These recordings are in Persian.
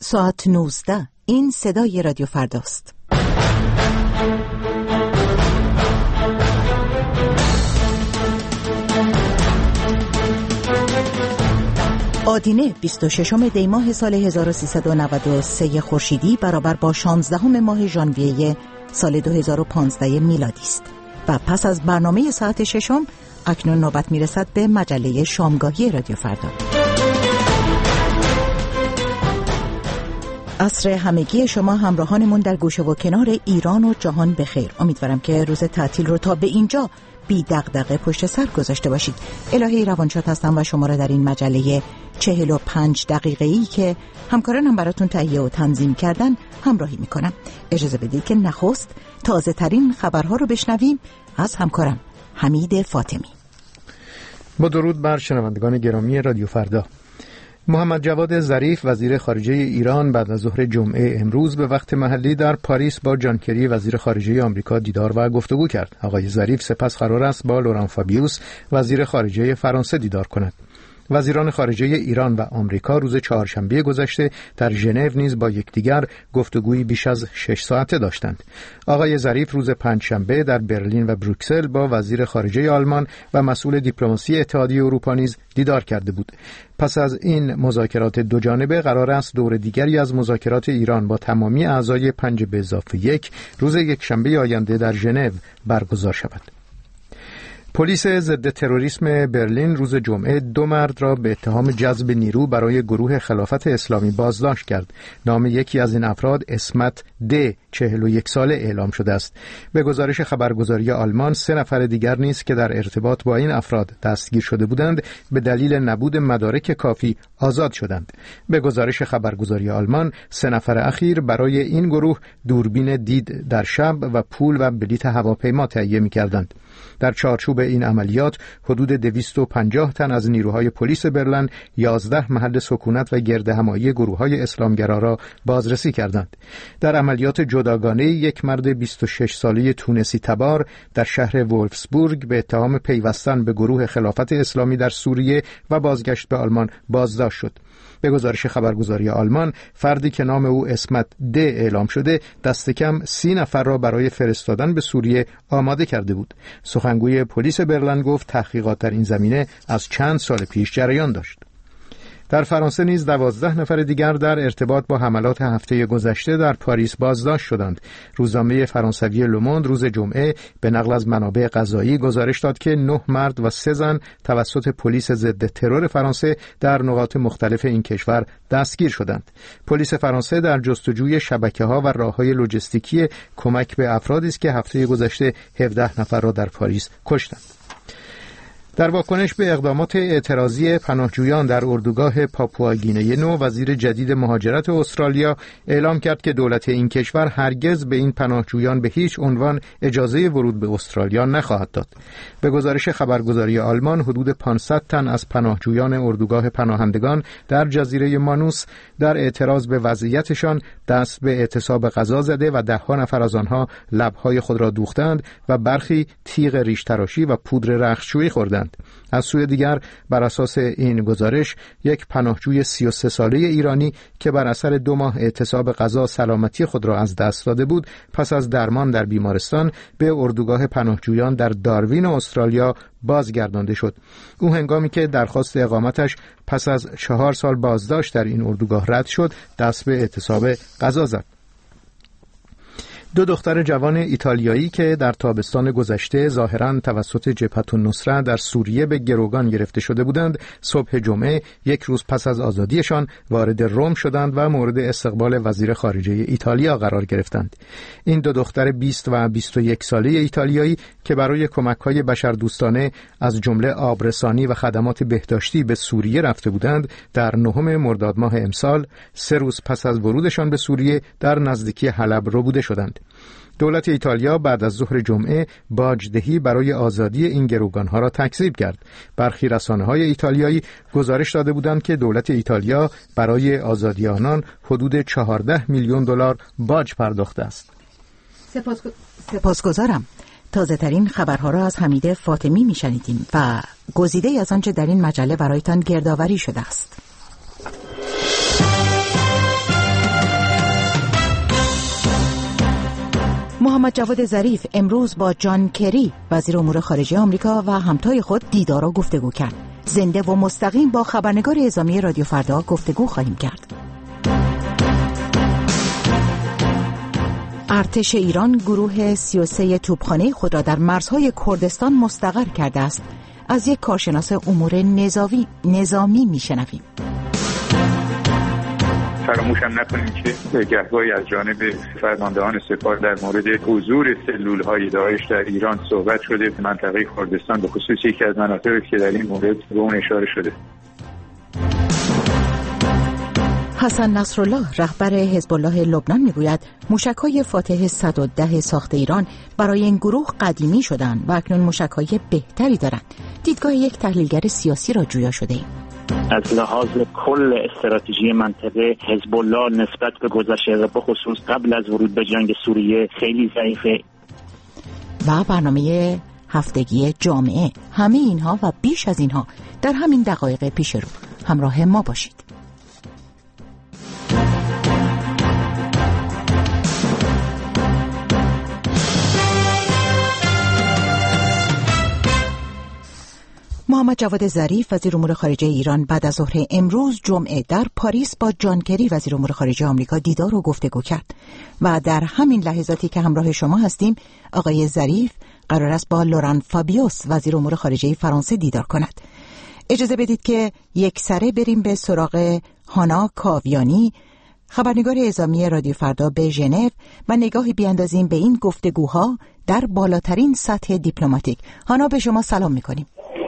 ساعت 19. این صدای رادیو فرداست. آدینه 26 دی ماه سال 1393 خورشیدی برابر با 16 ماه ژانویه سال 2015 میلادی است. و پس از برنامه ساعت 6 اکنون نوبت میرسد به مجله شامگاهی رادیو فردا. عصر همگی شما همراهانمون در گوشه و کنار ایران و جهان بخیر. امیدوارم که روز تعطیل رو تا به اینجا بی دغدغه پشت سر گذاشته باشید. الهی روانشاد هستم و شما را در این مجله 45 دقیقه‌ای که همکارانم براتون تهیه و تنظیم کردن همراهی میکنم. اجازه بدید که نخست تازه ترین خبرها رو بشنویم از همکارم حمید فاطمی. با درود بر شنوندگان گرامی رادیو فردا. محمد جواد ظریف وزیر خارجه ایران بعد از ظهر جمعه امروز به وقت محلی در پاریس با جان کری وزیر خارجه آمریکا دیدار و گفتگو کرد. آقای ظریف سپس قرار است با لوران فابیوس وزیر خارجه فرانسه دیدار کند. وزیران خارجه ایران و آمریکا روز چهارشنبه گذشته در ژنو نیز با یکدیگر گفتگویی بیش از 6 ساعته داشتند. آقای ظریف روز پنجشنبه در برلین و بروکسل با وزیر خارجه آلمان و مسئول دیپلماسی اتحادیه اروپا نیز دیدار کرده بود. پس از این مذاکرات دوجانبه قرار است دور دیگری از مذاکرات ایران با تمامی اعضای 5+1 روز یکشنبه آینده در ژنو برگزار شود. پلیس ضد تروریسم برلین روز جمعه 2 مرد را به اتهام جذب نیرو برای گروه خلافت اسلامی بازداشت کرد. نام یکی از این افراد اسمت د 41 ساله اعلام شده است. به گزارش خبرگزاری آلمان 3 نفر دیگر نیز که در ارتباط با این افراد دستگیر شده بودند به دلیل نبود مدارک کافی آزاد شدند. به گزارش خبرگزاری آلمان 3 نفر اخیر برای این گروه دوربین دید در شب و پول و بلیط هواپیما تهیه می‌کردند. در چارچوب این عملیات حدود 250 تن از نیروهای پلیس برلین 11 محل سکونت و گردهمایی گروه‌های اسلامگرا را بازرسی کردند. در عملیات جداگانه یک مرد 26 ساله تونسی تبار در شهر وولفسبورگ به اتهام پیوستن به گروه خلافت اسلامی در سوریه و بازگشت به آلمان بازداشت شد. به گزارش خبرگزاری آلمان فردی که نام او اسمت د اعلام شده دست کم 30 نفر را برای فرستادن به سوریه آماده کرده بود. سخنگوی پلیس برلین گفت تحقیقات در این زمینه از چند سال پیش جریان داشت. در فرانسه نیز 12 نفر دیگر در ارتباط با حملات هفته گذشته در پاریس بازداشت شدند. روزنامه فرانسوی لوموند روز جمعه به نقل از منابع قضایی گزارش داد که 9 مرد و 3 زن توسط پلیس ضد ترور فرانسه در نقاط مختلف این کشور دستگیر شدند. پلیس فرانسه در جستجوی شبکه‌ها و راه‌های لوجستیکی کمک به افرادی است که هفته گذشته 17 نفر را در پاریس کشتند. در واکنش به اقدامات اعتراضی پناهجویان در اردوگاه پاپوآگینه نو، وزیر جدید مهاجرت استرالیا اعلام کرد که دولت این کشور هرگز به این پناهجویان به هیچ عنوان اجازه ورود به استرالیا نخواهد داد. به گزارش خبرگزاری آلمان حدود 500 تن از پناهجویان اردوگاه پناهندگان در جزیره مانوس در اعتراض به وضعیتشان دست به اعتصاب غذا زده و 10 نفر از آنها لب‌های خود را دوختند و برخی تیغ ریش تراشی و پودر رختشویی خوردند. از سوی دیگر بر اساس این گزارش یک پناهجوی 33 ساله ایرانی که بر اثر 2 ماه اعتصاب غذا سلامتی خود را از دست داده بود پس از درمان در بیمارستان به اردوگاه پناهجویان در داروین استرالیا بازگردانده شد. او هنگامی که درخواست اقامتش پس از 4 سال بازداشت در این اردوگاه رد شد دست به اعتصاب غذا زد. 2 دختر جوان ایتالیایی که در تابستان گذشته ظاهراً توسط جبهة النصره در سوریه به گروگان گرفته شده بودند، صبح جمعه 1 روز پس از آزادیشان وارد روم شدند و مورد استقبال وزیر خارجه ایتالیا قرار گرفتند. این 2 دختر 20 و 21 ساله ایتالیایی که برای کمک‌های بشردوستانه از جمله آبرسانی و خدمات بهداشتی به سوریه رفته بودند، در 9 مرداد ماه امسال 3 روز پس از ورودشان به سوریه در نزدیکی حلب ربوده شدند. دولت ایتالیا بعد از ظهر جمعه باجدهی برای آزادی این گروگانها را تکذیب کرد. برخی رسانه‌های ایتالیایی گزارش داده بودند که دولت ایتالیا برای آزادی آنان حدود 14 میلیون دلار باج پرداخته است. سپاسگزارم. تازه ترین خبرها را از حمید فاطمی میشنیدیم و گزیده از آنچه در این مجله برایتان گردآوری شده است. محمد جواد ظریف امروز با جان کری وزیر امور خارجه آمریکا و همتای خود دیدار و گفتگو کرد. زنده و مستقیم با خبرنگار اعزامی رادیو فردا گفتگو خواهیم کرد. ارتش ایران گروه 33 توپخانه خود را در مرزهای کردستان مستقر کرده است. از یک کارشناس امور نظامی میشنویم. فراموش هم نکنیم که گهگاهی از جانب فرماندهان سپاه در مورد حضور سلول‌های داعش در ایران صحبت شده. منطقه کردستان به خصوص یکی از مناطقی که در این مورد به اون اشاره شده. حسن نصرالله رهبر حزب الله لبنان میگوید موشک‌های فاتح 110 ساخت ایران برای این گروه قدیمی شدند و اکنون موشک‌های بهتری دارند. دیدگاه یک تحلیلگر سیاسی را جویا شده ایم. از لحاظ کل استراتژی منطقه حزب الله نسبت به گذشته و به خصوص قبل از ورود به جنگ سوریه خیلی ضعیفه. و برنامه هفتگی جامعه، همه اینها و بیش از اینها در همین دقایق پیش رو. همراه ما باشید. محمد جواد ظریف وزیر امور خارجه ایران بعد از ظهر امروز جمعه در پاریس با جان کری وزیر امور خارجه آمریکا دیدار و گفتگو کرد و در همین لحظاتی که همراه شما هستیم آقای ظریف قرار است با لوران فابیوس وزیر امور خارجه فرانسه دیدار کند. اجازه بدید که یک سره بریم به سراغ هانا کاویانی، خبرنگار اعزامی رادیو فردا به ژنو و نگاهی بیاندازیم به این گفتگوها در بالاترین سطح دیپلماتیک. هانا، به شما سلام می‌کنیم.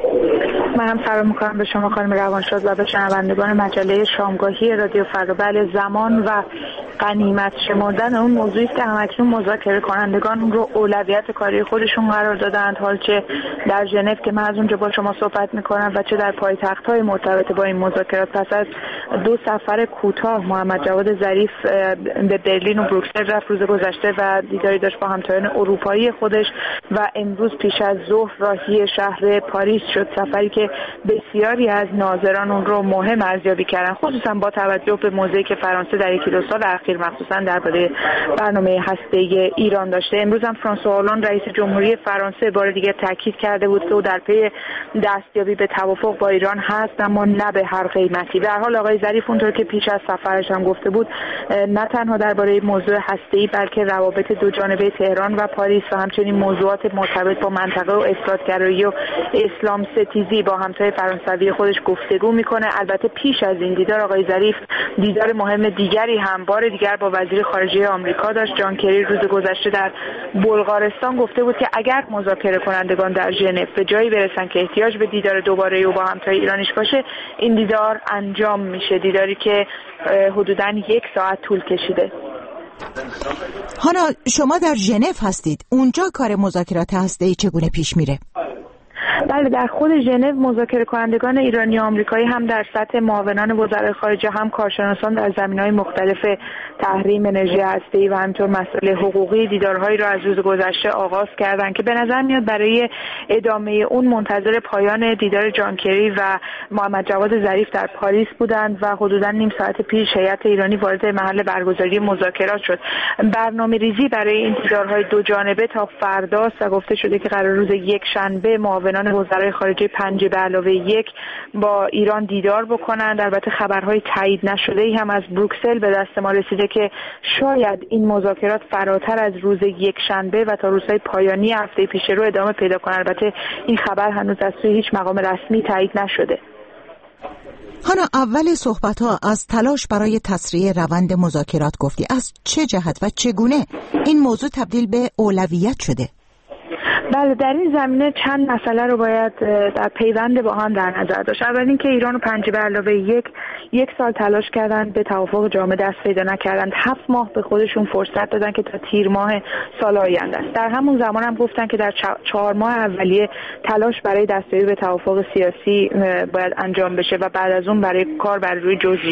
من هم سلام میکنم به شما خانم روانشاد و به شنوندگان مجله شامگاهی رادیو فردا. بله، زمان و غنیمت شمردن اون موضوعی است که همکنون مذاکره کنندگان رو اولویت کاری خودشون قرار دادند، حال چه در ژنو که من از اونجا با شما صحبت میکنم و چه در پایتخت‌های مرتبط با این مذاکرات. پس از 2 سفر کوتاه محمد جواد ظریف به برلین و بروکسل رفت روز گذشته و دیداری داشت با همتایان اروپایی خودش و امروز پیش از ظهر راهی شهر پاریس شد، سفری که بسیاری از ناظران اون رو مهم ارزیابی کردن، خصوصا با توجه به موضعی که فرانسه در 1-2 سال اخیر مخصوصا درباره برنامه هسته‌ای ایران داشته. امروز هم فرانسوا هولند رئیس جمهوری فرانسه بار دیگر تاکید کرده بود که او در پی دستیابی به توافق با ایران هست، اما نه به هر قیمتی. در حال آقای ظریف اونطور که پیش از سفرش هم گفته بود نه تنها درباره موضوع هسته‌ای بلکه روابط دو جانبه تهران و پاریس و همچنین موضوعات مرتبط با منطقه و افراط‌گرایی و اسلام ستیزی با همتای فرانسوی خودش گفتگو میکنه. البته پیش از این دیدار آقای ظریف دیدار مهم دیگری هم بار دیگر با وزیر خارجه آمریکا داشت. جان کری روز گذشته در بلغارستان گفته بود که اگر مذاکره کنندگان در ژنو به جایی برسن که احتیاج به دیدار دوباره او با همتای ایرانیش باشه، این دیدار انجام میشه، دیداری که حدوداً 1 ساعت طول کشیده. هانا، شما در ژنو هستید، اونجا کار مذاکرات هسته‌ای چگونه پیش میره؟ بله، در خود ژنو مذاکره کنندگان ایرانی و آمریکایی هم در سطح معاونان وزرای خارجه هم کارشناسان در زمینه‌های مختلف تحریم انرژی هسته‌ای و همینطور مسائل حقوقی دیدارهایی را از روز گذشته آغاز کردند که به نظر میاد برای ادامه اون منتظر پایان دیدار جان کری و محمد جواد ظریف در پاریس بودند و حدوداً نیم ساعت پیش هیئت ایرانی وارد محل برگزاری مذاکرات شد. برنامه‌ریزی برای این دیدارهای دو جانبه تا فرداست و گفته شده که قرار روز یکشنبه معاونان وزرای خارجه 5+1 با ایران دیدار بکنند. البته خبرهای تایید نشده ای هم از بروکسل به دست ما رسیده که شاید این مذاکرات فراتر از روز یکشنبه و تا روزهای پایانی هفته پیش رو ادامه پیدا کنه. البته این خبر هنوز از سوی هیچ مقام رسمی تایید نشده. هانا، اول صحبت‌ها از تلاش برای تسریع روند مذاکرات گفتی. از چه جهت و چگونه این موضوع تبدیل به اولویت شده؟ بله، در این زمینه چند مسئله رو باید در پیوند با هم در نظر داشت. اول اینکه ایران و 5+1 1 سال تلاش کردند به توافق جامع دست پیدا نکردند. 7 ماه به خودشون فرصت دادن که تا تیر ماه سال آینده است. در همون زمان هم گفتن که در 4 ماه اولیه تلاش برای دستیابی به توافق سیاسی باید انجام بشه و بعد از اون برای کار بر روی جزئیات.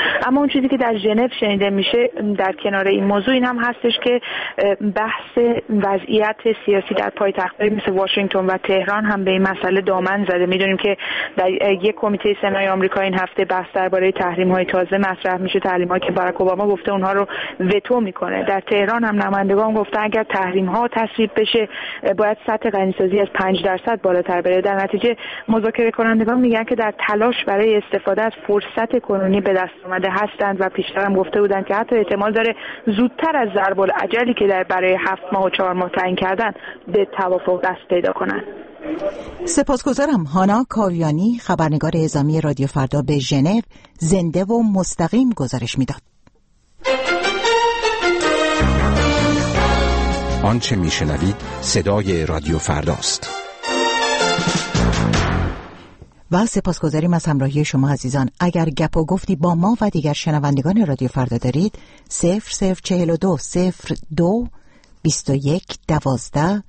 اما اون چیزی که در ژنو شنیده میشه در کنار این موضوع این هم هستش که بحث وضعیت سیاسی در پایتخت‌های مثل واشنگتن و تهران هم به این مسئله دامن زده. میدونیم که در یک کمیته سنای آمریکا این هفته بحث درباره تحریم‌های تازه مطرح میشه، تحریم‌هایی که باراک اوباما گفته اونها رو وتو میکنه. در تهران هم نمایندگان گفتن اگر تحریم‌ها تصویب بشه باید سطح غنیسازی از 5% بالاتر بره. در نتیجه مذاکره کنندگان میگن که در تلاش برای استفاده از فرصت کنونی به دست آمده هستند و پیشتر هم گفته بودند که حتی احتمال داره زودتر از ضرب العجلی که برای 7 ماه و 4 ماه تعیین کردن به توافق دست پیدا کنند. سپاسگزارم. هانا کاویانی، خبرنگار اعزامی رادیو فردا به ژنو، زنده و مستقیم گزارش میداد. آنچه میشنوید صدای رادیو فرداست. و سپاسگزاریم از همراهی شما عزیزان. اگر گپ و گفتی با ما و دیگر شنوندگان رادیو فردا دارید 0042 02 21 12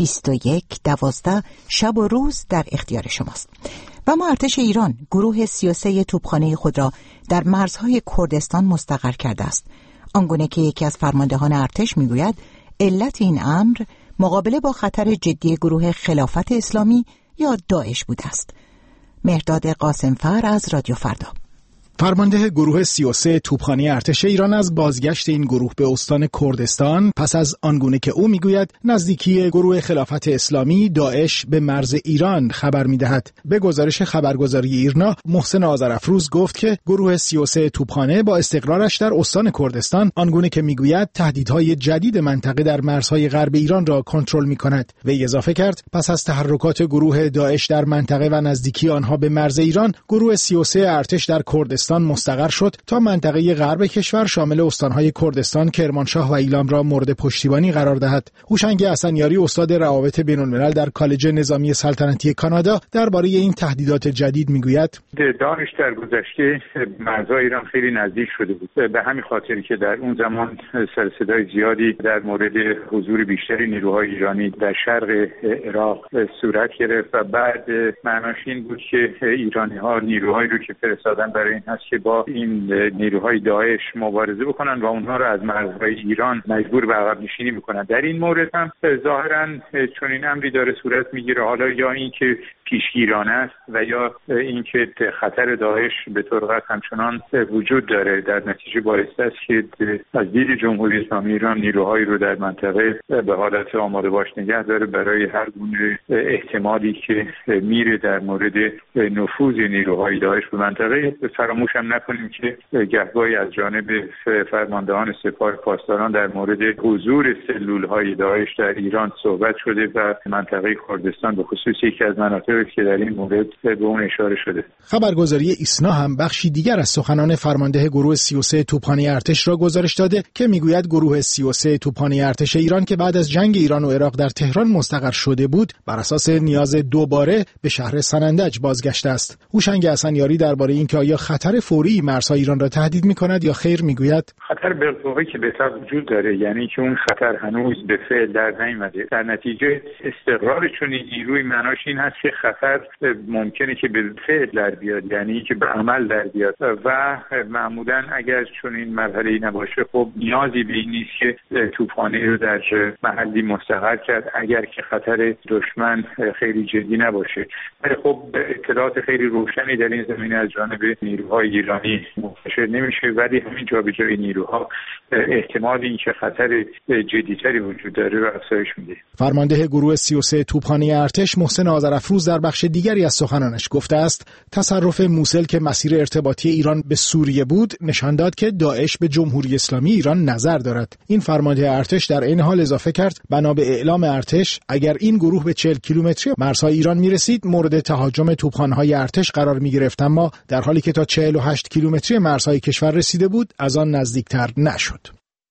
21 12 شب و روز در اختیار شماست. و ما ارتش ایران گروه 33 توپخانه خود را در مرزهای کردستان مستقر کرده است. آنگونه که یکی از فرماندهان ارتش میگوید علت این امر مقابله با خطر جدی گروه خلافت اسلامی یا داعش بوده است. مهرداد قاسمفر از رادیو فردا. فرمانده گروه 33 توپخانه ارتش ایران از بازگشت این گروه به استان کردستان پس از آنگونه که او میگوید نزدیکی گروه خلافت اسلامی داعش به مرز ایران خبر میدهد. به گزارش خبرگزاری ایرنا محسن آذرافروز گفت که گروه 33 توپخانه با استقرارش در استان کردستان آنگونه که میگوید تهدیدهای جدید منطقه در مرزهای غرب ایران را کنترل میکند. وی اضافه کرد پس از تحرکات گروه داعش در منطقه و نزدیکی آنها به مرز ایران، گروه 33 ارتش در کردستان مستقر شد تا منطقه غرب کشور شامل استانهای کردستان، کرمانشاه و ایلام را مورد پشتیبانی قرار دهد. هوشنگ حسنیاری استاد روابط بین‌الملل در کالج نظامی سلطنتی کانادا درباره این تهدیدات جدید میگوید: داعش در گذشته مرزهای ایران خیلی نزدیک شده بود، به همین خاطری که در اون زمان سر صدای زیادی در مورد حضور بیشتری نیروهای ایرانی در شرق عراق صورت گرفت و بعد معناش این بود که ایرانی‌ها نیروهایی رو که فرستادن برای این هست که با این نیروهای داعش مبارزه بکنن و اونها رو از مرزهای ایران مجبور به عقب نشینی بکنن. در این مورد هم ظاهراً چون این امری داره صورت میگیره، حالا یا اینکه پیشگیرانه است و یا اینکه خطر داعش به طور قطع همچنان وجود داره، در نتیجه باعث است که از دید جمهوری اسلامی ایران نیروهایی رو در منطقه به حالت آماده باش نگه داره برای هر گونه احتمالی که میره در مورد نفوذ نیروهای داعش به منطقه. فراموش هم نکنیم که گهگاهی از جانب فرماندهان سپاه پاسداران در مورد حضور سلول‌های داعش در ایران صحبت شده و منطقه کردستان به خصوص یکی از مناطقی که در این مورد به اون اشاره شده. خبرگزاری ایسنا هم بخشی دیگر از سخنان فرمانده گروه 33 توپخانه ارتش را گزارش داده که میگوید گروه 33 توپخانه ارتش ایران که بعد از جنگ ایران و عراق در تهران مستقر شده بود، بر اساس نیاز دوباره به شهر سنندج بازگشته است. هوشنگ حسنیاری درباره اینکه آیا خطر فوری مرزهای ایران را تهدید می‌کند یا خیر میگوید: خطر بالقوه که به طبع وجود داره، یعنی که اون خطر هنوز به فعل در نیامده. در نتیجه استقرار چنین نیروی معناش این هست که خطر ممکنه که به فعل در بیاد، یعنی که به عمل در بیاد و معمولاً اگر چنین مرحله‌ای نباشه خب نیازی به این نیست که توپخانه رو در محلی مستقر کرد اگر که خطر دشمن خیلی جدی نباشه. ولی خب اطلاعات خیلی روشنی در این زمینه از جانب نیروهای ایرانی منتشر نمیشه، ولی همین جابجایی نیروها احتمال اینکه خطر جدیتری وجود داره رو افزایش میده. فرمانده گروه 33 توپخانه ارتش محسن آذرافروز در بخش دیگری از سخنانش گفته است تصرف موصل که مسیر ارتباطی ایران به سوریه بود نشان داد که داعش به جمهوری اسلامی ایران نظر دارد. این فرمانده ارتش در این حال اضافه کرد بنا به اعلام ارتش اگر این گروه به 40 کیلومتری مرزهای ایران میرسید مورد تهاجم توپخانه‌های ارتش قرار میگرفت، اما در حالی که تا 48 کیلومتری مرزهای کشور رسیده بود از آن نزدیکتر نشد.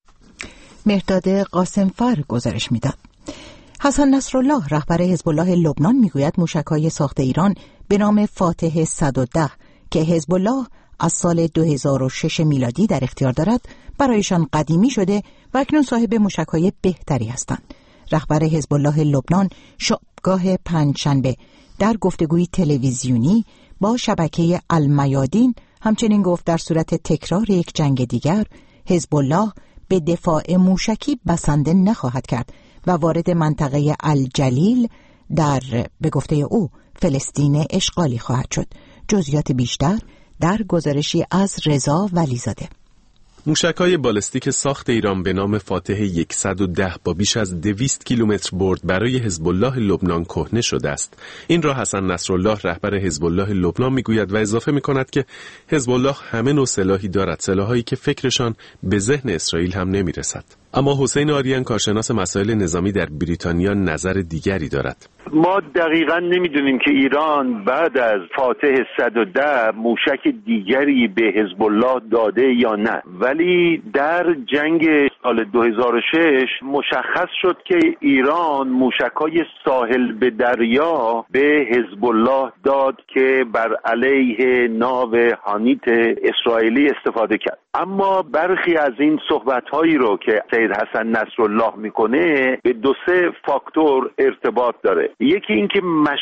مهرداد قاسمفر گزارش میداد. حسن نصرالله رهبر حزب الله لبنان میگوید موشک‌های ساخت ایران به نام فاتح 110 که حزب الله از سال 2006 میلادی در اختیار دارد برایشان قدیمی شده و اکنون صاحب موشک‌های بهتری هستند. رهبر حزب الله لبنان شبگاه پنجشنبه در گفتگوی تلویزیونی با شبکه المیادین همچنین گفت در صورت تکرار یک جنگ دیگر حزب الله به دفاع موشکی بسنده نخواهد کرد و وارد منطقه الجلیل در به گفته او فلسطین اشغالی خواهد شد. جزئیات بیشتر در گزارشی از رضا ولیزاده. موشک‌های بالستیک ساخت ایران به نام فاتح 110 با بیش از 200 کیلومتر برد برای حزب الله لبنان کهنه شده است. این را حسن نصرالله رهبر حزب الله لبنان میگوید و اضافه می‌کند که حزب الله همه نوع سلاحی دارد، سلاحایی که فکرشان به ذهن اسرائیل هم نمی‌رسد. اما حسین آریان کارشناس مسائل نظامی در بریتانیا نظر دیگری دارد. ما دقیقاً نمیدونیم که ایران بعد از فاتح 110 موشک دیگری به حزب الله داده یا نه، ولی در جنگ سال 2006 مشخص شد که ایران موشک‌های ساحل به دریا به حزب الله داد که بر علیه ناو هانیت اسرائیلی استفاده کرد. اما برخی از این صحبت‌هایی رو که سید حسن نصرالله میکنه به 2-3 فاکتور ارتباط داره. یکی اینکه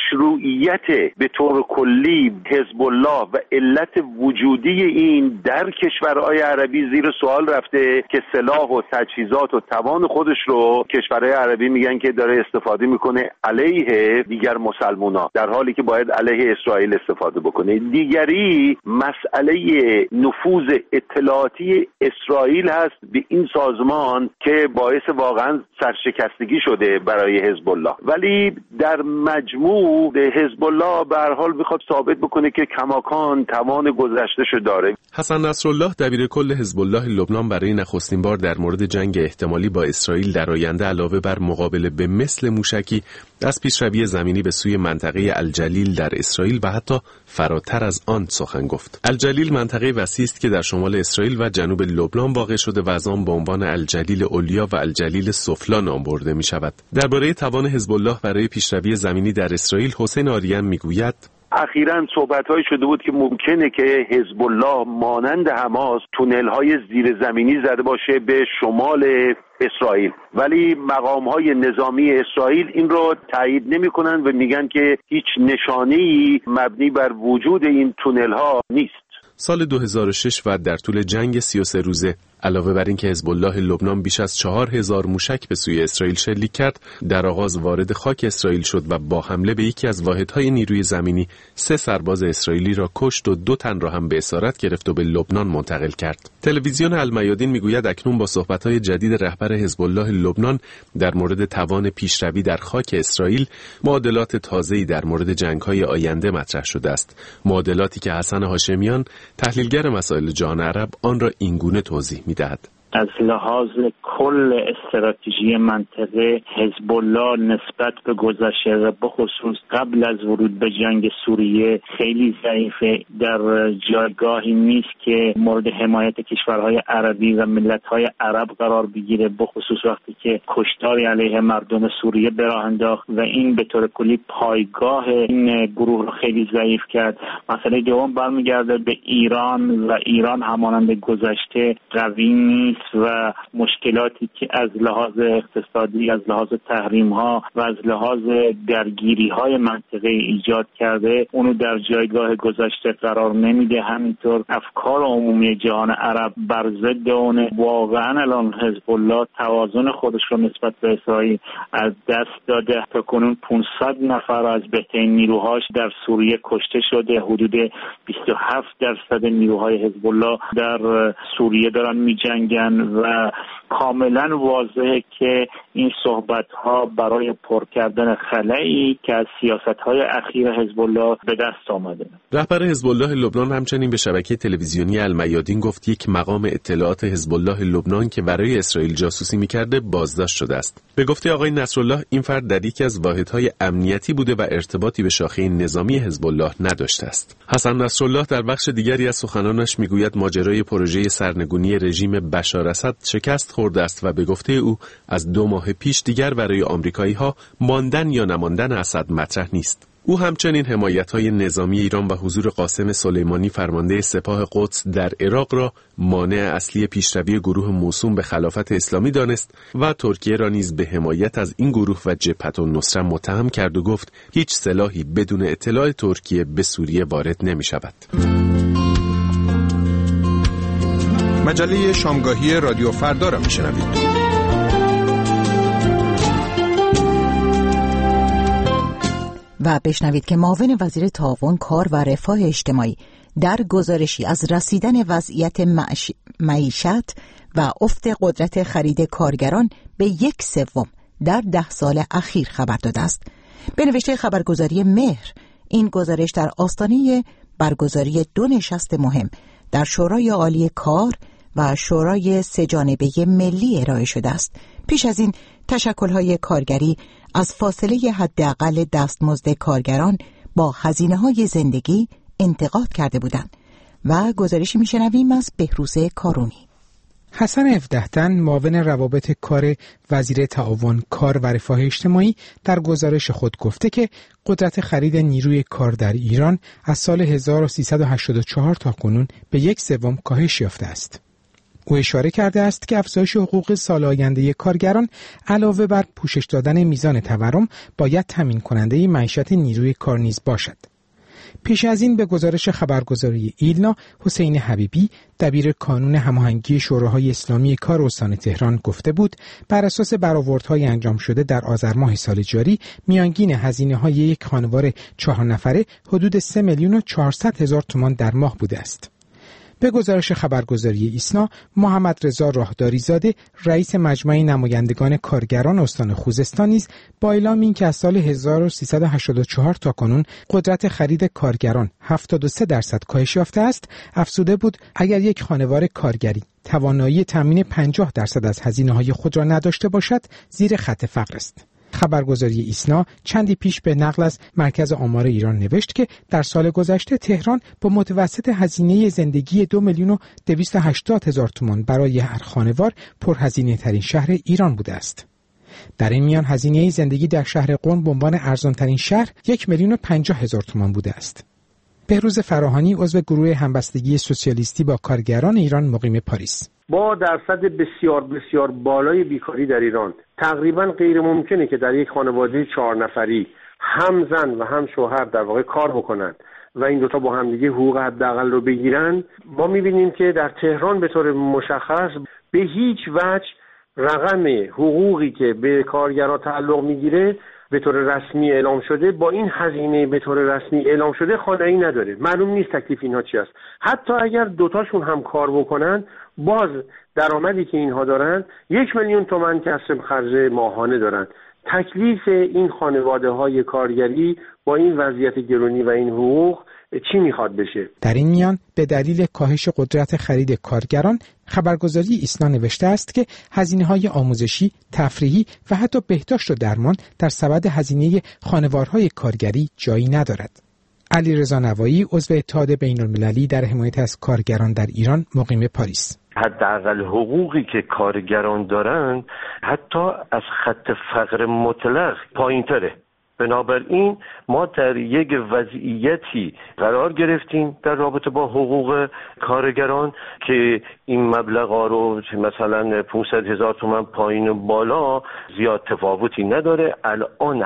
مشروعیت به طور کلی حزب الله و علت وجودی این در کشورهای عربی زیر سوال رفته که سلاح و تجهیزات و توان خودش رو کشورهای عربی میگن که داره استفاده میکنه علیه دیگر مسلمان‌ها، در حالی که باید علیه اسرائیل استفاده بکنه. دیگری مسئله نفوذ اطلاعاتی اسرائیل هست به این سازمان که باعث واقعا سرشکستگی شده برای حزب الله. ولی در مجموع حزب الله به هر حال میخواد ثابت بکنه که کماکان توان گذشته‌شو داره. حسن نصرالله دبیر کل حزب الله لبنان برای نخستین بار در مورد جنگ احتمالی با اسرائیل در آینده علاوه بر مقابله به مثل موشکی از پیشروی زمینی به سوی منطقه الجلیل در اسرائیل و حتی فراتر از آن سخن گفت. الجلیل منطقه وسیعی است که در شمال اسرائیل و جنوب لبنان واقع شده و از آن به عنوان الجلیل علیا و الجلیل سفلی نام برده می شود. درباره توان حزب الله برای پیشروی زمینی در اسرائیل حسین آریان میگوید اخیراً صحبت‌هایی شده بود که ممکنه که حزب الله مانند حماس تونل‌های زیرزمینی زده باشه به شمال اسرائیل، ولی مقام‌های نظامی اسرائیل این رو تایید نمی‌کنن و میگن که هیچ نشانه‌ای مبنی بر وجود این تونل‌ها نیست. سال 2006 و در طول جنگ 33 روزه علاوه بر این که حزب الله لبنان بیش از 4000 موشک به سوی اسرائیل شلیک کرد، در آغاز وارد خاک اسرائیل شد و با حمله به یکی از واحدهای نیروی زمینی 3 سرباز اسرائیلی را کشت و 2 تن را هم به اسارت گرفت و به لبنان منتقل کرد. تلویزیون المیادین میگوید اکنون با صحبت‌های جدید رهبر حزب الله لبنان در مورد توان پیشروی در خاک اسرائیل، معادلات تازه‌ای در مورد جنگ‌های آینده مطرح شده است. معادلاتی که حسن هاشمیان، تحلیلگر مسائل جهان عرب، آن را اینگونه توضیح می‌دهد. از لحاظ کل استراتژی منطقه حزب الله نسبت به گذشته و بخصوص قبل از ورود به جنگ سوریه خیلی ضعیفه، در جایگاهی نیست که مورد حمایت کشورهای عربی و ملت‌های عرب قرار بگیره، بخصوص وقتی که کشتاری علیه مردم سوریه به راه انداخت و این به طور کلی پایگاه این گروه رو خیلی ضعیف کرد. مسئله دوم برمیگرده به ایران و ایران همانند گذشته قوی نیست و مشکلاتی که از لحاظ اقتصادی، از لحاظ تحریم‌ها و از لحاظ درگیری‌های منطقه ایجاد کرده اونو در جایگاه گذشته قرار نمیده. همینطور افکار عمومی جهان عرب بر ضد اون. واقعا الان حزب الله توازن خودش رو نسبت به اسرائیل از دست داده. تا کنون 500 نفر از بهترین نیروهاش در سوریه کشته شده. حدود 27% نیروهای حزب الله در سوریه دارن می‌جنگن و کاملا واضحه که این صحبت‌ها برای پر کردن خلایی که از سیاست‌های اخیر حزب الله به دست آمده. رهبر حزب الله لبنان همچنین به شبکه تلویزیونی المیادین گفت یک مقام اطلاعات حزب الله لبنان که برای اسرائیل جاسوسی می‌کرده بازداشت شده است. به گفته آقای نصرالله این فرد در یکی از واحدهای امنیتی بوده و ارتباطی به شاخه نظامی حزب الله نداشته است. حسن نصرالله در بخش دیگری از سخنانش میگوید ماجرای پروژه سرنگونی رژیم بشار اسد شکست خورده است و به گفته او از 2 ماه پیش دیگر برای آمریکایی‌ها ماندن یا نماندن اسد مطرح نیست. او همچنین حمایت‌های نظامی ایران و حضور قاسم سلیمانی فرمانده سپاه قدس در عراق را مانع اصلی پیشروی گروه موسوم به خلافت اسلامی دانست و ترکیه را نیز به حمایت از این گروه و جبهة النصره متهم کرد و گفت هیچ سلاحی بدون اطلاع ترکیه به سوریه وارد نمی‌شود. مجله شامگاهی رادیو فردا را میشنوید. و بشنوید که معاون وزیر تعاون کار و رفاه اجتماعی در گزارشی از رسیدن وضعیت معیشت و افت قدرت خرید کارگران به 1/3 در 10 سال اخیر خبر داده است. به نوشته خبرگزاری مهر، این گزارش در آستانه برگزاری 2 نشست مهم در شورای عالی کار و شورای 3 جانبه ملی ارائه شده است. پیش از این تشکل‌های کارگری از فاصله حداقل دستمزد کارگران با هزینه‌های زندگی انتقاد کرده بودند و گزارشی میشنویم از بهروز کارونی. حسن 17 معاون روابط کار وزیر تعاون کار و رفاه اجتماعی در گزارش خود گفته که قدرت خرید نیروی کار در ایران از سال 1384 تا کنون به 1/3 کاهش یافته است. او اشاره کرده است که افزایش حقوق سال آینده کارگران علاوه بر پوشش دادن میزان تورم باید تامین کننده معیشت نیروی کار نیز باشد. پیش از این به گزارش خبرگزاری ایلنا، حسین حبیبی دبیر کانون هماهنگی شوراهای اسلامی کار استان تهران گفته بود بر اساس برآوردهای انجام شده در آذر ماه سال جاری میانگین هزینه‌های یک خانوار 4 نفره حدود 3,400,000 تومان در ماه بوده است. به گزارش خبرگزاری ایسنا، محمد رضا راهداری زاده رئیس مجمع نمایندگان کارگران استان خوزستان نیز با اعلام اینکه از سال 1384 تا کنون قدرت خرید کارگران 73% کاهش یافته است، افزوده بود اگر یک خانوار کارگری توانایی تامین 50% از هزینه‌های خود را نداشته باشد، زیر خط فقر است. خبرگزاری ایسنا چندی پیش به نقل از مرکز آمار ایران نوشت که در سال گذشته تهران با متوسط هزینه زندگی 2,280,000 تومان برای هر خانوار پرهزینه ترین شهر ایران بوده است. در این میان هزینه زندگی در شهر قم به عنوان ارزان‌ترین شهر 1,050,000 تومان بوده است. بهروز فراهانی عضو گروه همبستگی سوسیالیستی با کارگران ایران مقیم پاریس: با درصد بسیار بسیار بالای بیکاری در ایران تقریبا غیر ممکنه که در یک خانواده 4 نفری هم زن و هم شوهر در واقع کار بکنن و این دوتا با هم دیگه حقوق حداقل رو بگیرن. ما میبینیم که در تهران به طور مشخص به هیچ وجه رقم حقوقی که به کارگرها تعلق میگیره به طور رسمی اعلام شده با این هزینه به طور رسمی اعلام شده خانه‌ای نداره. معلوم نیست تکلیف اینها چی است. حتی اگر دوتاشون هم کار بکنن، باز درآمدی که اینها دارن 1,000,000 تومان کسب خرج ماهانه دارن. تکلیف این خانواده‌های کارگری با این وضعیت گرونی و این حقوق چی میخواد بشه؟ در این میان به دلیل کاهش قدرت خرید کارگران، خبرگزاری ایسنا نوشته است که هزینه‌های آموزشی، تفریحی و حتی بهداشت و درمان در سبد هزینه خانوارهای کارگری جایی ندارد. علیرضا نوایی عضو اتحاد بین‌المللی در حمایت از کارگران در ایران مقیم پاریس: حداقل حقوقی که کارگران دارند حتی از خط فقر مطلق پایین‌تره. بنابراین ما در یک وضعیتی قرار گرفتیم در رابطه با حقوق کارگران که این مبلغا رو مثلا 500,000 تومان پایین و بالا زیاد تفاوتی نداره. الان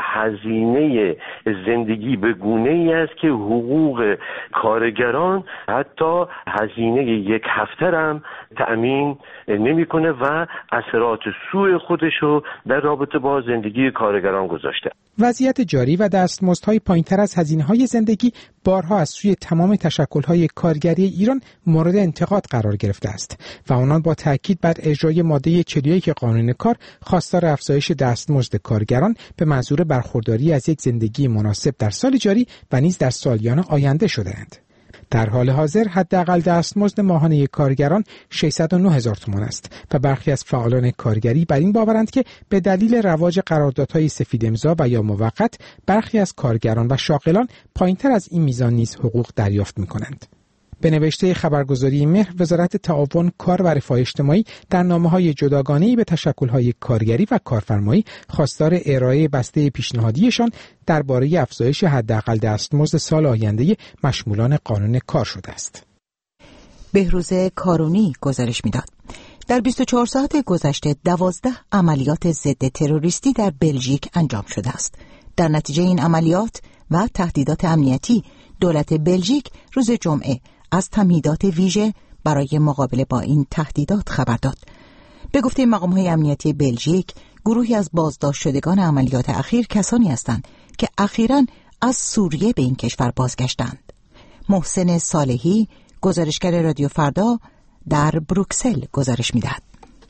هزینه زندگی به گونه‌ای است که حقوق کارگران حتی هزینه یک هفته هم تأمین نمی‌کنه و اثرات سوء خودشو در رابطه با زندگی کارگران گذاشته. وضعیت جاری و دستمزدهای پایین‌تر از هزینه‌های زندگی بارها از سوی تمام تشکل‌های کارگری ایران مورد انتقاد قرار گرفته است و آنان با تاکید بر اجرای ماده 41 قانون کار خواستار افزایش دستمزد کارگران به منظور برخورداری از یک زندگی مناسب در سال جاری و نیز در سالیان آینده شده‌اند. در حال حاضر حداقل دستمزد ماهانه کارگران 609,000 تومان است و برخی از فعالان کارگری بر این باورند که به دلیل رواج قراردادهای سفید امضا و یا موقت برخی از کارگران و شاغلان پایینتر از این میزان نیز حقوق دریافت می‌کنند. به نوشته خبرگزاری مهر، وزارت تعاون کار و رفاه اجتماعی در نامه‌های جداگانه‌ای به تشکل‌های کارگری و کارفرمایی خواستار ارائه بسته پیشنهادیشان درباره افزایش حداقل دستمزد سال آینده مشمولان قانون کار شده است. بهروز کارونی گزارش می‌داد. در 24 ساعت گذشته 12 عملیات ضد تروریستی در بلژیک انجام شده است. در نتیجه این عملیات و تهدیدات امنیتی، دولت بلژیک روز جمعه از تمهیدات ویژه برای مقابله با این تهدیدات خبر داد. به گفته مقام‌های امنیتی بلژیک، گروهی از بازداشت شدگان عملیات اخیر کسانی هستند که اخیراً از سوریه به این کشور بازگشتند. محسن صالحی، گزارشگر رادیو فردا، در بروکسل گزارش می‌دهد.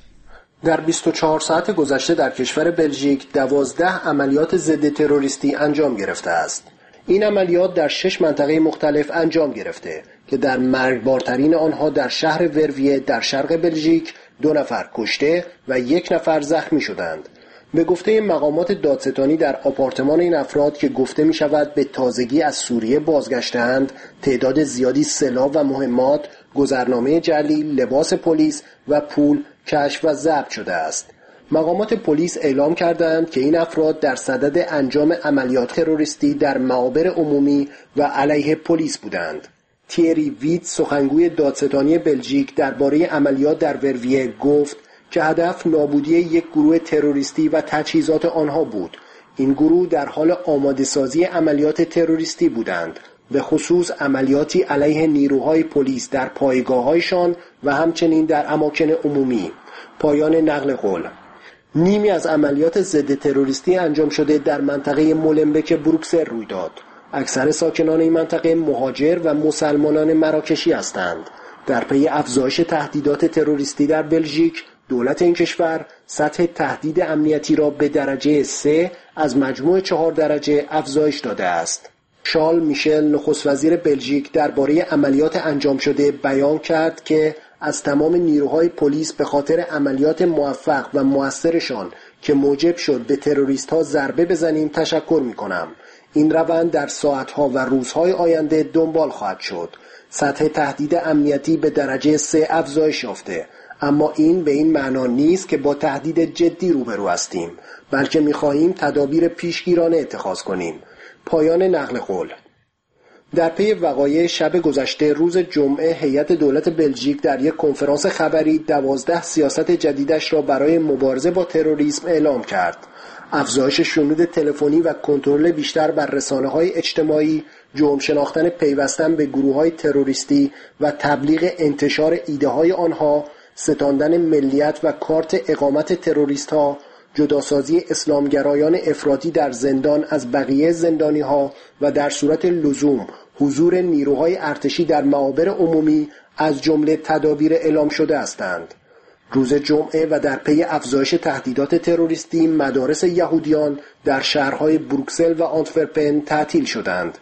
در 24 ساعت گذشته در کشور بلژیک 12 عملیات ضد تروریستی انجام گرفته است. این عملیات در 6 منطقه مختلف انجام گرفته که در مرگبارترین آنها در شهر ورویه در شرق بلژیک 2 نفر کشته و 1 نفر زخمی شدند. به گفته مقامات دادستانی در آپارتمان این افراد که گفته می شود به تازگی از سوریه بازگشتند، تعداد زیادی سلاح و مهمات، گذرنامه جعلی، لباس پلیس و پول کشف و ضبط شده است. مقامات پلیس اعلام کردند که این افراد در صدد انجام عملیات تروریستی در معابر عمومی و علیه پلیس بودند. تیری ویت، سخنگوی دادستانی بلژیک، درباره عملیات در ورویه گفت که هدف نابودی یک گروه تروریستی و تجهیزات آنها بود. این گروه در حال آماده سازی عملیات تروریستی بودند، به خصوص عملیاتی علیه نیروهای پلیس در پایگاه‌هایشان و همچنین در اماکن عمومی. پایان نقل قول. نیمی از عملیات ضد تروریستی انجام شده در منطقه مولنبک بروکسل روی داد. اکثر ساکنان این منطقه مهاجر و مسلمانان مراکشی هستند. در پی افزایش تهدیدات تروریستی در بلژیک، دولت این کشور سطح تهدید امنیتی را به درجه 3 از مجموع 4 درجه افزایش داده است. شارل میشل، نخست وزیر بلژیک، درباره عملیات انجام شده بیان کرد که از تمام نیروهای پلیس به خاطر عملیات موفق و موثرشان که موجب شد به تروریست‌ها ضربه بزنیم تشکر می‌کنم. این روند در ساعت‌ها و روزهای آینده دنبال خواهد شد. سطح تهدید امنیتی به درجه 3 افزایش یافته، اما این به این معنا نیست که با تهدید جدی روبرو هستیم، بلکه می‌خواهیم تدابیر پیشگیرانه اتخاذ کنیم. پایان نقل قول. در پی وقایع شب گذشته روز جمعه، هیئت دولت بلژیک در یک کنفرانس خبری 12 سیاست جدیدش را برای مبارزه با تروریسم اعلام کرد. افزایش شنود تلفنی و کنترل بیشتر بر رسانه‌های اجتماعی، جرم شناختن پیوستن به گروه‌های تروریستی و تبلیغ انتشار ایده‌های آنها، ستاندن ملیت و کارت اقامت تروریست‌ها، جداسازی اسلامگرایان افراطی در زندان از بقیه زندانی‌ها و در صورت لزوم حضور نیروهای ارتشی در معابر عمومی از جمله تدابیر اعلام شده هستند. روز جمعه و در پی افزایش تهدیدات تروریستی، مدارس یهودیان در شهرهای بروکسل و آنتورپن تعطیل شدند.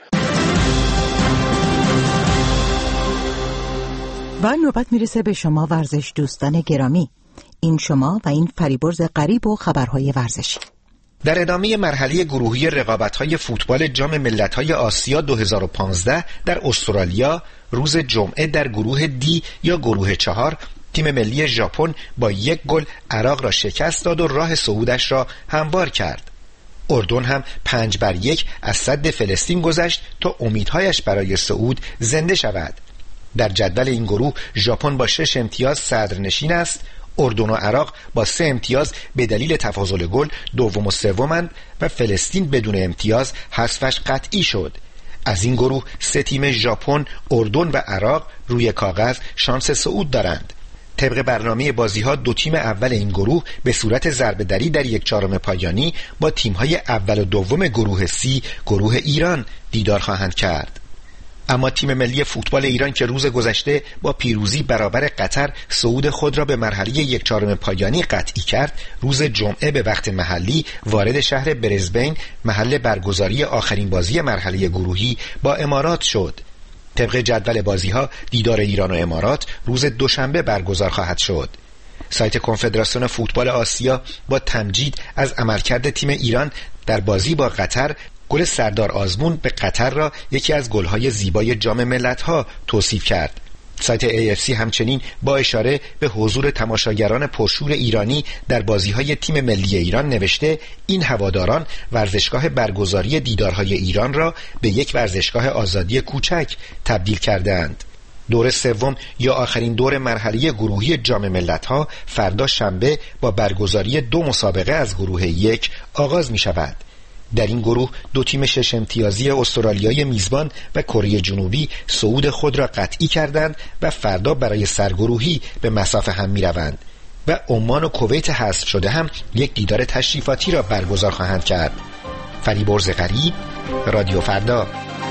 و نوبت میرسه به شما ورزش دوستان گرامی. این شما و این فریبرز غریب و خبرهای ورزشی. در ادامه مرحله گروهی رقابت‌های فوتبال جام ملت‌های آسیا 2015 در استرالیا، روز جمعه در گروه دی یا گروه 4 تیم ملی ژاپن با 1 گل عراق را شکست داد و راه صعودش را هموار کرد. اردن هم 5-1 از سد فلسطین گذشت تا امیدهایش برای صعود زنده شود. در جدول این گروه ژاپن با 6 امتیاز صدرنشین است. اردن و عراق با 3 امتیاز به دلیل تفاضل گل دوم و سومند و فلسطین بدون امتیاز حذفش قطعی شد. از این گروه 3 تیم ژاپن، اردن و عراق روی کاغذ شانس صعود دارند. طبق برنامه بازی‌ها 2 تیم اول این گروه به صورت ضربه‌دری در 1/4 پایانی با تیم‌های اول و دوم گروه سی، گروه ایران دیدار خواهند کرد. اما تیم ملی فوتبال ایران که روز گذشته با پیروزی برابر قطر صعود خود را به مرحله 1/4 پایانی قطعی کرد، روز جمعه به وقت محلی وارد شهر برزبین، محل برگزاری آخرین بازی مرحله گروهی با امارات شد. طبق جدول بازی‌ها دیدار ایران و امارات روز دوشنبه برگزار خواهد شد. سایت کنفدراسیون فوتبال آسیا با تمجید از عملکرد تیم ایران در بازی با قطر، گل سردار آزمون به قطر را یکی از گل‌های زیبای جام ملت‌ها توصیف کرد. سایت AFC همچنین با اشاره به حضور تماشاگران پرشور ایرانی در بازی‌های تیم ملی ایران نوشته این هواداران ورزشگاه برگزاری دیدارهای ایران را به یک ورزشگاه آزادی کوچک تبدیل کردند. دور سوم یا آخرین دور مرحله گروهی جام ملت‌ها فردا شنبه با برگزاری 2 مسابقه از گروه 1 آغاز می شود. در این گروه 2 تیم 6 امتیازی استرالیای میزبان و کره جنوبی صعود خود را قطعی کردند و فردا برای سرگروهی به مصاف هم می‌روند و عمان و کویت حذف شده هم یک دیدار تشریفاتی را برگزار خواهند کرد. فریبرز غریب، رادیو فردا.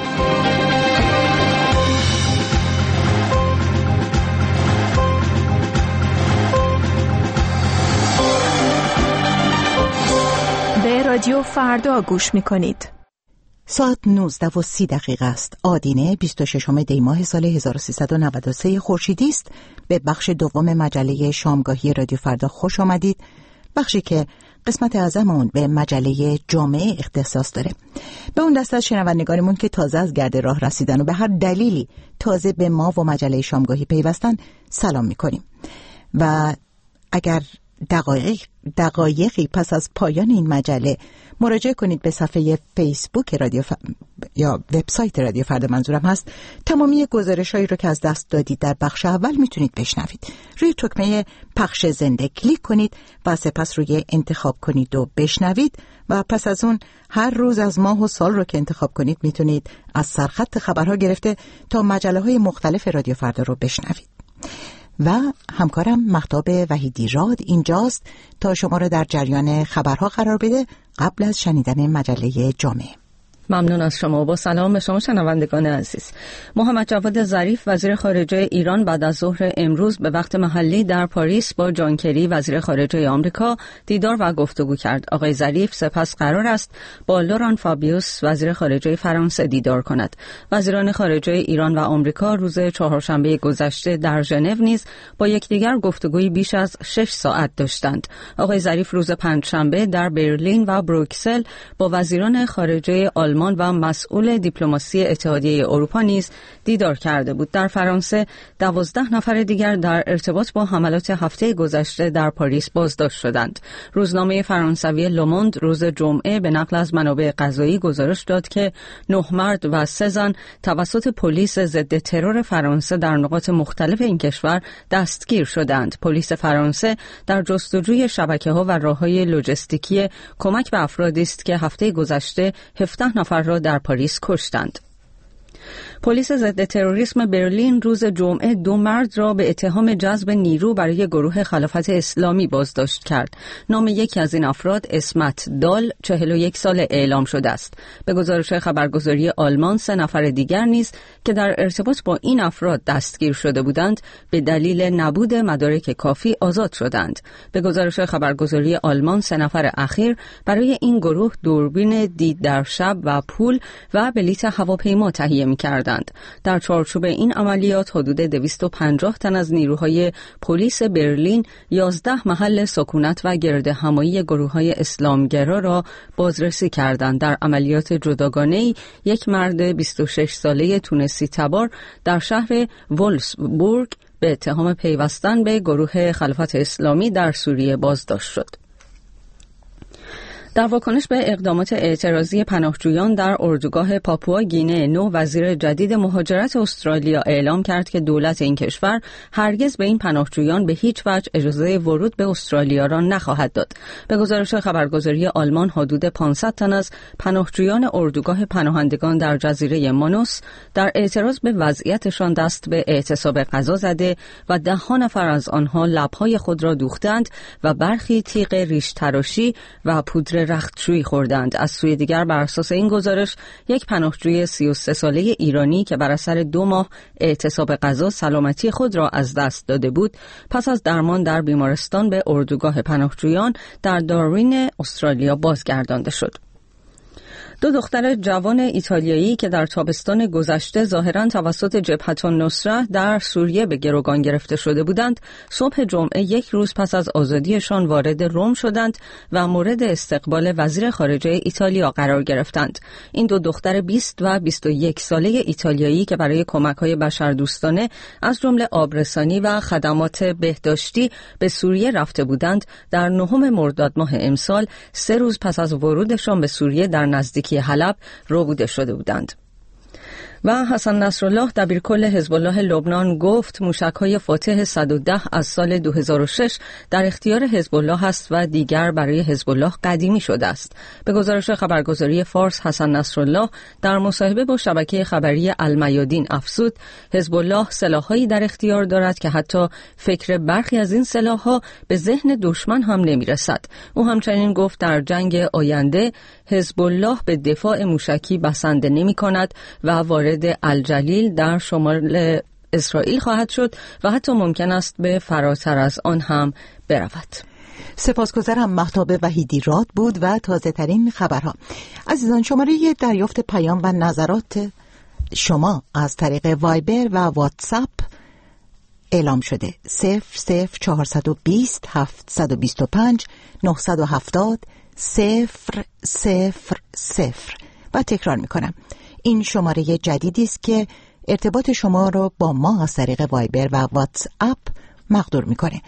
به رادیو فردا گوش می‌کنید. ساعت 19:30 است. آدینه 26 دی ماه سال 1393 خورشیدی است. به بخش دوم مجله شامگاهی رادیو فردا خوش آمدید. بخشی که قسمت اعظم اون به مجله جامعه اختصاص داره. به اون دسته از شنوندگانمون که تازه از گرد راه رسیدن و به هر دلیلی تازه به ما و مجله شامگاهی پیوستن سلام میکنیم. و اگر دقایقی پس از پایان این مجله مراجعه کنید به صفحه فیسبوک رادیو یا وبسایت رادیو فردا منظورم هست، تمامی گزارش‌هایی رو که از دست دادید در بخش اول میتونید بشنوید. روی تکمه پخش زنده کلیک کنید و سپس روی انتخاب کنید و بشنوید و پس از اون هر روز از ماه و سال رو که انتخاب کنید میتونید از سرخط خبرها گرفته تا مجله‌های مختلف رادیو فردا رو بشنوید. و همکارم مهتاب وحیدی راد اینجاست تا شما را در جریان خبرها قرار بده قبل از شنیدن مجله جامعه. ممنون از شما. با سلام به شما شنوندگان عزیز. محمد جواد ظریف وزیر خارجه ایران بعد از ظهر امروز به وقت محلی در پاریس با جان کری وزیر خارجه آمریکا دیدار و گفتگو کرد. آقای ظریف سپس قرار است با لوران فابیوس وزیر خارجه فرانسه دیدار کند. وزیران خارجه ایران و آمریکا روز چهارشنبه گذشته در ژنو نیز با یکدیگر گفتگوی بیش از 6 ساعت داشتند. آقای ظریف روز پنجشنبه در برلین و بروکسل با وزیران خارجه آلمان و مسئول دیپلماسی اتحادیه اروپا نیز دیدار کرده بود. در فرانسه 12 نفر دیگر در ارتباط با حملات هفته گذشته در پاریس بازداشت شدند. روزنامه فرانسوی لوموند روز جمعه به نقل از منابع قضایی گزارش داد که 9 مرد و 3 زن توسط پلیس ضد ترور فرانسه در نقاط مختلف این کشور دستگیر شدند. پلیس فرانسه در جستجوی شبکه‌ها و راه‌های لوجستیکی کمک به افرادی است که هفته گذشته 17 نفر را در پاریس کشتند. پلیس ضد تروریسم برلین روز جمعه 2 مرد را به اتهام جذب نیرو برای گروه خلافت اسلامی بازداشت کرد. نام یکی از این افراد اسمت دال 41 ساله اعلام شده است. به گزارش خبرگزاری آلمان 3 نفر دیگر نیز که در ارتباط با این افراد دستگیر شده بودند به دلیل نبود مدارک کافی آزاد شدند. به گزارش خبرگزاری آلمان 3 نفر اخیر برای این گروه دوربین دید در شب و پول و بلیط هواپیما تهیه می‌کردند. در چارچوب این عملیات حدود 250 تن از نیروهای پلیس برلین 11 محل سکونت و گرد همایی گروه‌های اسلامگرا را بازرسی کردند. در عملیات جداگانه‌ای یک مرد 26 ساله تونسی تبار در شهر وولسبورگ به اتهام پیوستن به گروه خلافت اسلامی در سوریه بازداشت شد. در واکنش به اقدامات اعتراضی پناهجویان در اردوگاه پاپوا گینه نو، وزیر جدید مهاجرت استرالیا اعلام کرد که دولت این کشور هرگز به این پناهجویان به هیچ وجه اجازه ورود به استرالیا را نخواهد داد. به گزارش خبرگزاری آلمان حدود 500 تن از پناهجویان اردوگاه پناهندگان در جزیره مانوس در اعتراض به وضعیتشان دست به اعتصاب غذا زده و 10 نفر از آنها لب‌های خود را دوختند و برخی تیغ ریش تراشی و پودر رختشویی خوردند. از سوی دیگر بر اساس این گزارش یک پناهجوی 33 ساله ایرانی که بر اثر 2 ماه اعتصاب غذا سلامتی خود را از دست داده بود، پس از درمان در بیمارستان به اردوگاه پناهجویان در داروین استرالیا بازگردانده شد. 2 دختر جوان ایتالیایی که در تابستان گذشته ظاهراً توسط جبهة النصره در سوریه به گروگان گرفته شده بودند، صبح جمعه 1 روز پس از آزادیشان وارد روم شدند و مورد استقبال وزیر خارجه ایتالیا قرار گرفتند. این 2 دختر 20 و 21 ساله ایتالیایی که برای کمک‌های بشردوستانه از جمله آبرسانی و خدمات بهداشتی به سوریه رفته بودند، در 9 مرداد ماه امسال 3 روز پس از ورودشان به سوریه در نزدیکی حلب ربوده شده بودند. و حسن نصرالله دبیرکل حزب الله لبنان گفت موشک‌های فاتح 110 از سال 2006 در اختیار حزب الله است و دیگر برای حزب الله قدیمی شده است. به گزارش خبرگزاری فارس، حسن نصرالله در مصاحبه با شبکه خبری المیادین افزود حزب الله سلاح‌هایی در اختیار دارد که حتی فکر برخی از این سلاح‌ها به ذهن دشمن هم نمی‌رسد. او همچنین گفت در جنگ آینده حزب الله به دفاع موشکی بسنده نمی‌کند و وارد الجلیل در شمال اسرائیل خواهد شد و حتی ممکن است به فراتر از آن هم برود. سپاسگزارم. مهتاب وحیدی راد بود و تازه ترین خبرها. عزیزان، شماره دریافت پیام و نظرات شما از طریق وایبر و واتساپ اعلام شده 00420 725 970 000 و تکرار میکنم این شماره جدیدی است که ارتباط شما رو با ما از طریق وایبر و واتساپ مقدور میکنه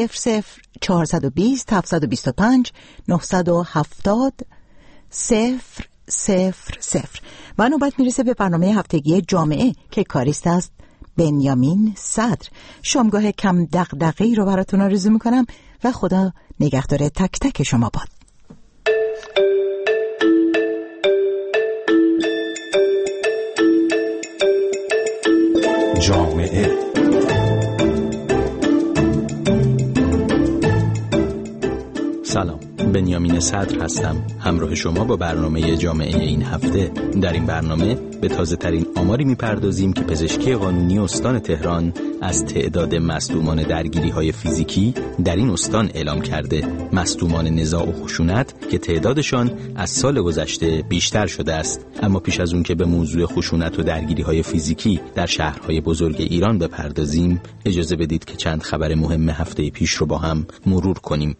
00420 725 970 000 و نوبت میرسه به برنامه هفتگی جامعه که کاریست است بنیامین صدر. شامگاه کم دغدغه‌ای رو براتون آرزو میکنم و خدا نگهدار تک تک شما باد. جامعه سلام، بنیامین صدر هستم، همراه شما با برنامه جامعه این هفته. در این برنامه به تازه ترین آماری میپردازیم که پزشکی قانونی استان تهران از تعداد مصدومان درگیری های فیزیکی در این استان اعلام کرده. مصدومان نزاع و خشونت که تعدادشان از سال گذشته بیشتر شده است. اما پیش از اون که به موضوع خشونت و درگیری های فیزیکی در شهرهای بزرگ ایران بپردازیم، اجازه بدید که چند خبر مهم هفته پیش رو با هم مرور کنیم.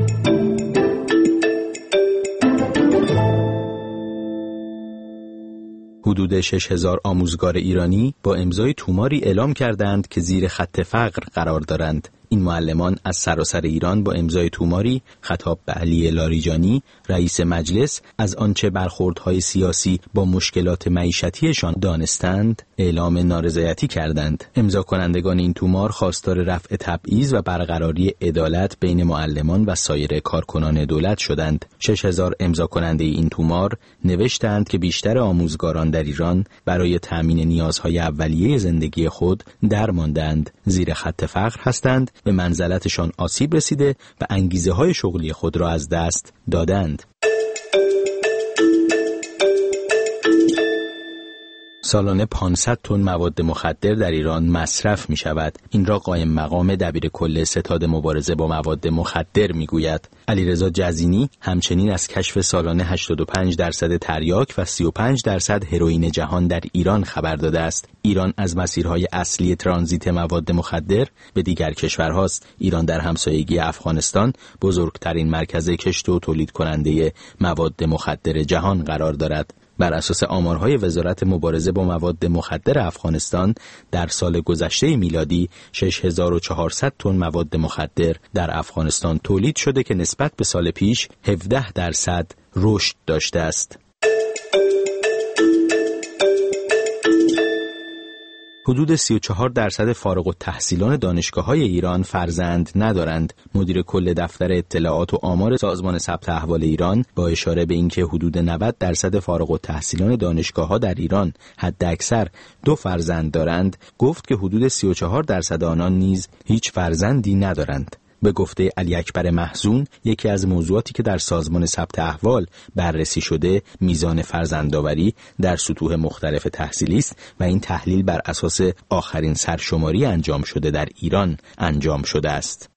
حدود 6000 آموزگار ایرانی با امضای توماری اعلام کردند که زیر خط فقر قرار دارند. این معلمان از سراسر ایران با امضای توماری خطاب به علی لاریجانی رئیس مجلس از آنچه برخوردهای سیاسی با مشکلات معیشتیشان دانستند اعلام نارضایتی کردند. امضا کنندگان این تومار خواستار رفع تبعیض و برقراری عدالت بین معلمان و سایر کارکنان دولت شدند. 6000 امضا کننده این تومار نوشتند که بیشتر آموزگاران در ایران برای تامین نیازهای اولیه زندگی خود درماندند، زیر خط فقر هستند، به منزلتشان آسیب رسیده و انگیزه های شغلی خود را از دست دادند. سالانه 500 تن مواد مخدر در ایران مصرف می شود. این را قائم مقام دبیرکل ستاد مبارزه با مواد مخدر می گوید. علیرضا جزینی همچنین از کشف سالانه 85% تریاک و 35% هروئین جهان در ایران خبر داده است. ایران از مسیرهای اصلی ترانزیت مواد مخدر به دیگر کشورهاست. ایران در همسایگی افغانستان بزرگترین مرکز کشت و تولید کننده مواد مخدر جهان قرار دارد. بر اساس آمارهای وزارت مبارزه با مواد مخدر افغانستان در سال گذشته میلادی 6400 تن مواد مخدر در افغانستان تولید شده که نسبت به سال پیش 17% رشد داشته است. حدود 34% فارغ التحصیلان دانشگاه‌های ایران فرزند ندارند. مدیر کل دفتر اطلاعات و آمار سازمان ثبت احوال ایران با اشاره به اینکه حدود 90% فارغ التحصیلان دانشگاه‌ها در ایران حداکثر 2 فرزند دارند، گفت که حدود 34% آنان نیز هیچ فرزندی ندارند. به گفته علی اکبر محزون، یکی از موضوعاتی که در سازمان ثبت احوال بررسی شده میزان فرزندآوری در سطوح مختلف تحصیلی است و این تحلیل بر اساس آخرین سرشماری انجام شده در ایران انجام شده است.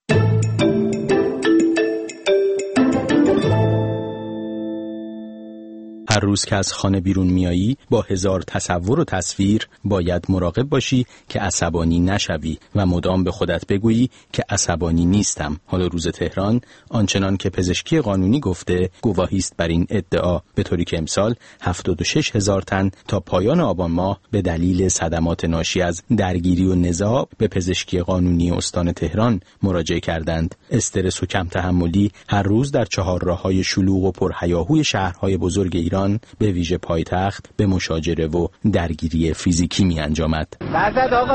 هر روز که از خانه بیرون میایی با 1000 تصور و تصویر باید مراقب باشی که عصبانی نشوی و مدام به خودت بگویی که عصبانی نیستم. حالا روز تهران آنچنان که پزشکی قانونی گفته گواهی است بر این ادعا، به طوری که امسال 76000 تن تا پایان آبان ماه به دلیل صدمات ناشی از درگیری و نزاع به پزشکی قانونی استان تهران مراجعه کردند. استرس و کم تحملی هر روز در چهارراه‌های شلوغ و پرهیاهوی شهرهای بزرگ ایران ایران به ویژه پایتخت به مشاجره و درگیری فیزیکی می انجامد. نزد آقا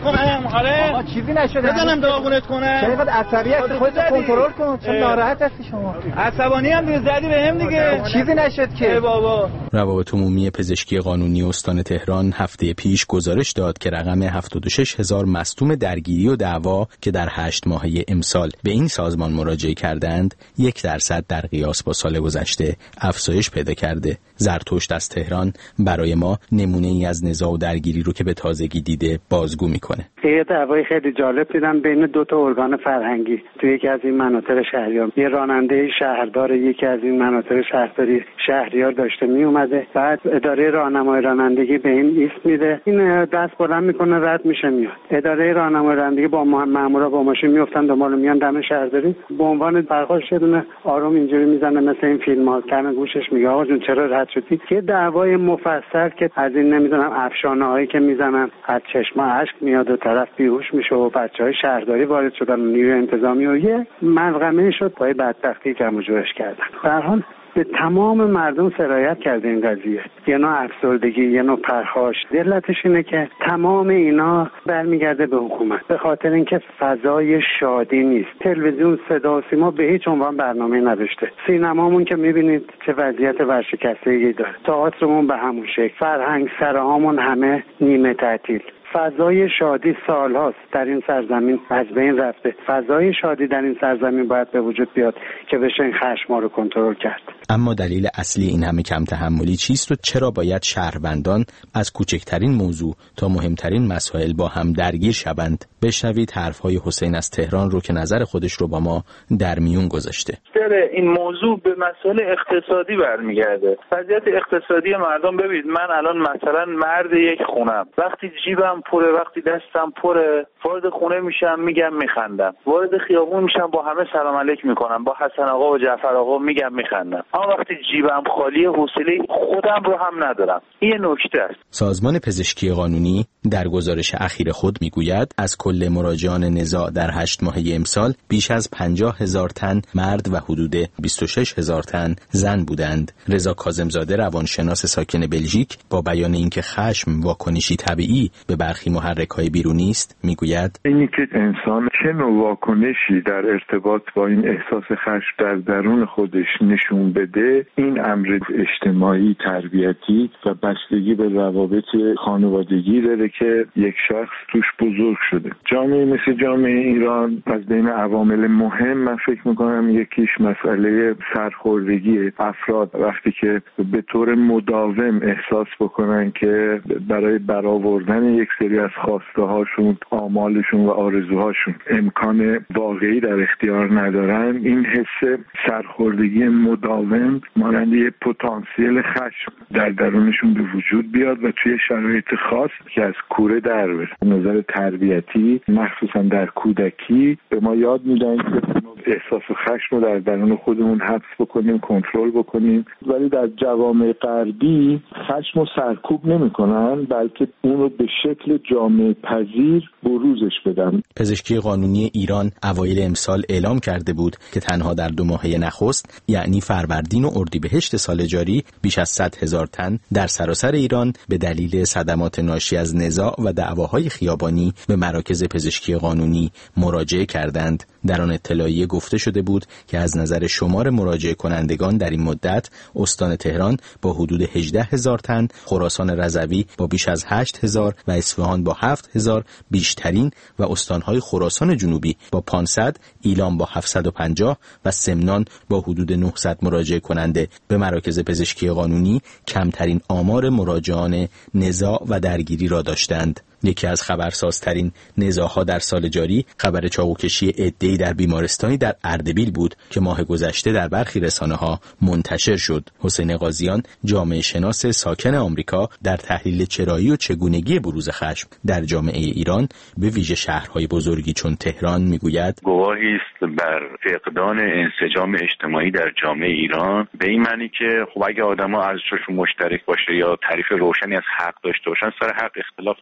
آقا چیزی نشده. بزنم داغونت کنه. چرا اینقدر عصبی هستی؟ خودت کنترل کن. چرا ناراحت هستی شما؟ عصبانی هم دیگه زدی بهم دیگه. چیزی نشد که. بابا. روابط عمومی پزشکی قانونی استان تهران هفته پیش گزارش داد که رقم 76000 مصدوم درگیری و دعوا که در 8 ماهه امسال به این سازمان مراجعه کردند 1% در قیاس با سال گذشته افزایش پیدا کرده. زرتشت از تهران برای ما نمونه ای از نزاع و درگیری رو که به تازگی دیده بازگو میکنه. یه دعوای خیلی جالب دیدم بین 2 ارگان فرهنگی توی یکی از این مناطق شهریار. یه راننده شهردار یکی از این مناطق شهرداری شهریار داشته می اومده، بعد اداره راهنمای رانندگی به این ایست میده، این دست بلند میکنه رد میشه میاد. اداره راهنمای رانندگی با مامورا با ماشین میافتن دنبال میان دم شهرداری، به عنوان برخاش شدونه آروم اینجوری میزنه مثل این فیلم ها، کم گوشش میگه آقا جون چرا رد شدی؟ یه دعوای مفصل که از این نمیدونم افشانه هایی که میزنن از چشما اشک میاد و طرف بیهوش میشه و بچهای شهرداری وارد شدن نیروی انتظامی و یه ملغمه شد پای بدبختی که جمع‌جورش کردن. به هر حال به تمام مردم سرایت کرده این قضیه. یه نوع افسردگی، یه نوع پرخاش. علتش اینه که تمام اینا برمیگرده به حکومت، به خاطر اینکه فضای شادی نیست. تلویزیون صدا و سیما به هیچ عنوان برنامه نداشته. سینمامون که میبینید چه وضعیت ورشکستگی داره. تئاترمون به همون شکل. فرهنگ سراهامون همه نیمه تعطیل. فضای شادی سالهاست در این سرزمین از بین رفته. فضای شادی در این سرزمین باید به وجود بیاد که بشه این خشم‌ها رو کنترل کرد. اما دلیل اصلی این همه کم تحملی چیست و چرا باید شهروندان از کوچکترین موضوع تا مهمترین مسائل با هم درگیر شوند؟ بشنوید حرف‌های حسین از تهران رو که نظر خودش رو با ما در میون گذاشته. این موضوع به مسئله اقتصادی برمیگرده. وضعیت اقتصادی مردم ببینید، من الان مثلا مرد یک خونم، وقتی جیبم پره، وقتی دستم پره، وارد خونه میشم میگم میخندم، وارد خیابون میشم با همه سلام علیک میکنم، با حسن آقا و جعفر آقا میگم میخندم. اما وقتی جیبم خالی حوصله خودم رو هم ندارم. این نکته است. سازمان پزشکی قانونی در گزارش اخیر خود میگوید از کل مراجعان نزاع در 8 ماهه امسال بیش از 50,000 تن مرد و حدود 26,000 تن زن بودند. رضا کاظمزاده روانشناس ساکن بلژیک با بیان اینکه خشم واکنشی طبیعی به برخی محرک‌های بیرونی است میگوید اینی که انسان چه نوع واکنشی در ارتباط با این احساس خشم در درون خودش نشون بده، این امر اجتماعی تربیتی و بستگی به روابط خانوادگی داره که یک شخص توش بزرگ شده. جامعه مثل جامعه ایران از بین عوامل مهم من فکر میکنم یکیش مسئله سرخوردگی افراد وقتی که به طور مداوم احساس بکنن که برای برآوردن یک سری از خواسته هاشون، آمالشون و آرزوهاشون امکان واقعی در اختیار ندارن، این حس سرخوردگی مداوم مانند یک پتانسیل خشم در درونشون به وجود بیاد و توی شرایط خاص که از کوره در بره. نظر تربیتی مخصوصا در کودکی به ما یاد میدن که احساس خشم رو در درون خودمون حبس بکنیم، کنترل بکنیم، ولی در جوامع غربی خشم رو سرکوب نمی‌کنن، بلکه اون رو به شکل جامعه پذیر بروزش بدن. پزشکی قانونی ایران اوایل امسال اعلام کرده بود که تنها در 2 ماهه نخست یعنی فروردین و اردیبهشت سال جاری بیش از 100,000 تن در سراسر ایران به دلیل صدمات ناشی از نزاع و دعواهای خیابانی به مراکز پزشکی قانونی مراجعه کردند. در آن اطلاعیه گفته شده بود که از نظر شمار مراجعه کنندگان در این مدت استان تهران با حدود 18,000 تن، خراسان رضوی با بیش از 8,000 و اصفهان با 7,000 بیشترین و استانهای خراسان جنوبی با 500، ایلام با 750 و سمنان با حدود 900 مراجعه کننده به مراکز پزشکی قانونی کمترین آمار مراجعان نزاع و درگیری را داشتند. یکی از خبرسازترین نزاع‌ها در سال جاری خبر چاقوکشی عده‌ای در بیمارستانی در اردبیل بود که ماه گذشته در برخی رسانه‌ها منتشر شد. حسین قاضیان جامعه شناس ساکن آمریکا در تحلیل چرایی و چگونگی بروز خشم در جامعه ایران به ویژه شهرهای بزرگی چون تهران میگوید گواهی است بر فقدان انسجام اجتماعی در جامعه ایران، به این معنی که خب اگه آدم‌ها ارزششون مشترک باشه یا تعریف روشنی از حق داشته باشن سر حق اختلاف نمی‌کنن.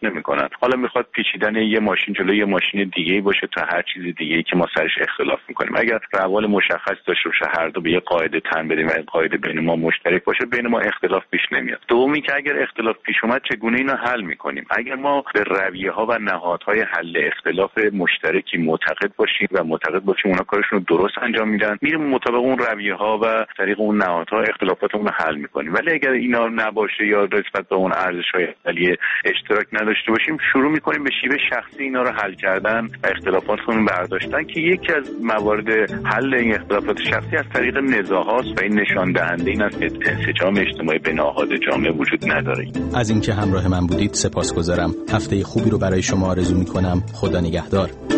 میکنن. حالا میخواد پیچیدن یه ماشین جلوی یه ماشین دیگه باشه تا هر چیز دیگه‌ای که ما سرش اختلاف میکنیم. اگر روال مشخص داشته باشه هر دو به یه قاعده تن بدیم و این قاعده بین ما مشترک باشه، بین ما اختلاف پیش نمیاد. دومی که اگر اختلاف پیش اومد چگونه اینو حل میکنیم. اگر ما به رویه‌ها و نهادهای حل اختلاف مشترکی معتقد باشیم و معتقد باشیم اونا کارشون رو درست انجام میدن، میریم مطابق اون رویه‌ها و طریق اون نهادها اختلافاتمون رو حل میکنیم. ولی اگر اینا نباشه یا نسبت به اون ارزش‌های اولیه اشتراک نداشته باشیم، شروع میکنیم به شیوه شخصی اینا رو حل کردن و اختلافاتمون برداشتن که یکی از موارد حل این اختلافات شخصی از طریق نزاع‌هاست و این نشان دهنده این است که انسجام اجتماعی بین نهاد جامعه وجود نداره. از اینکه همراه من بودید سپاسگزارم. هفته خوبی رو برای شما آرزو می‌کنم. خدا نگهدار.